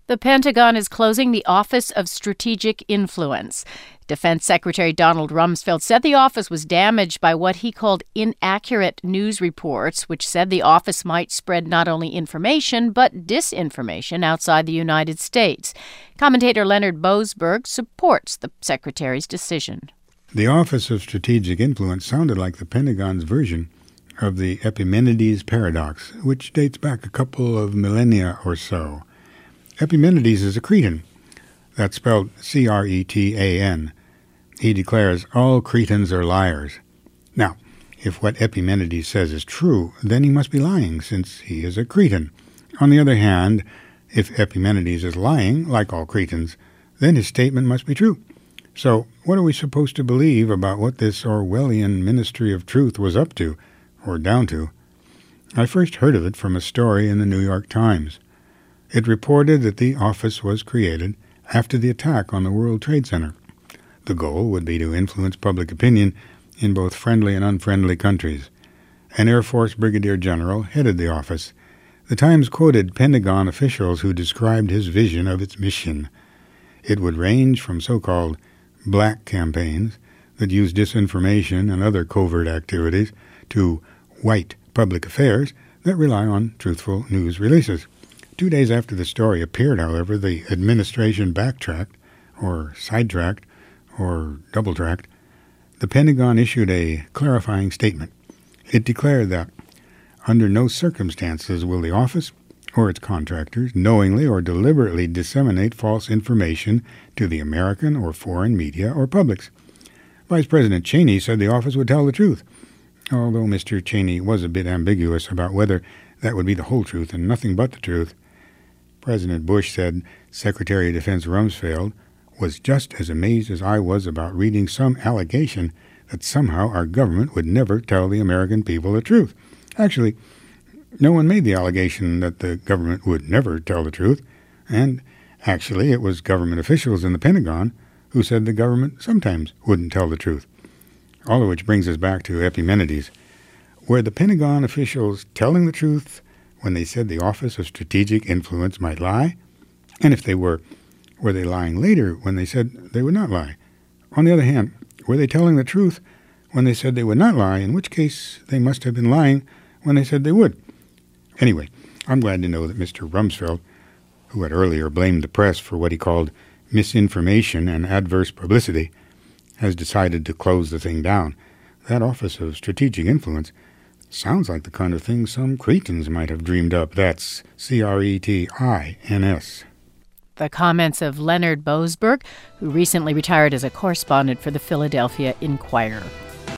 The Pentagon is closing the Office of Strategic Influence. Defense Secretary Donald Rumsfeld said the office was damaged by what he called inaccurate news reports, which said the office might spread not only information but disinformation outside the United States. Commentator Leonard Boasberg supports the secretary's decision. The Office of Strategic Influence sounded like the Pentagon's version of the Epimenides paradox, which dates back a couple of millennia or so. Epimenides is a Cretan. That's spelled Cretan. He declares all Cretans are liars. Now, if what Epimenides says is true, then he must be lying, since he is a Cretan. On the other hand, if Epimenides is lying, like all Cretans, then his statement must be true. So, what are we supposed to believe about what this Orwellian Ministry of Truth was up to, or down to? I first heard of it from a story in the New York Times. It reported that the office was created after the attack on the World Trade Center. The goal would be to influence public opinion in both friendly and unfriendly countries. An Air Force brigadier general headed the office. The Times quoted Pentagon officials who described his vision of its mission. It would range from so-called black campaigns that use disinformation and other covert activities to white public affairs that rely on truthful news releases. 2 days after the story appeared, however, the administration backtracked, or sidetracked, or double-tracked. The Pentagon issued a clarifying statement. It declared that under no circumstances will the office or its contractors knowingly or deliberately disseminate false information to the American or foreign media or publics. Vice President Cheney said the office would tell the truth, although Mr. Cheney was a bit ambiguous about whether that would be the whole truth and nothing but the truth. President Bush said Secretary of Defense Rumsfeld was just as amazed as I was about reading some allegation that somehow our government would never tell the American people the truth. Actually, no one made the allegation that the government would never tell the truth, and actually it was government officials in the Pentagon who said the government sometimes wouldn't tell the truth. All of which brings us back to Epimenides. Were the Pentagon officials telling the truth when they said the Office of Strategic Influence might lie? And if they were they lying later when they said they would not lie? On the other hand, were they telling the truth when they said they would not lie, in which case they must have been lying when they said they would? Anyway, I'm glad to know that Mr. Rumsfeld, who had earlier blamed the press for what he called misinformation and adverse publicity, has decided to close the thing down. That Office of Strategic Influence sounds like the kind of thing some Cretans might have dreamed up. That's Cretins. The comments of Leonard Boasberg, who recently retired as a correspondent for the Philadelphia Inquirer.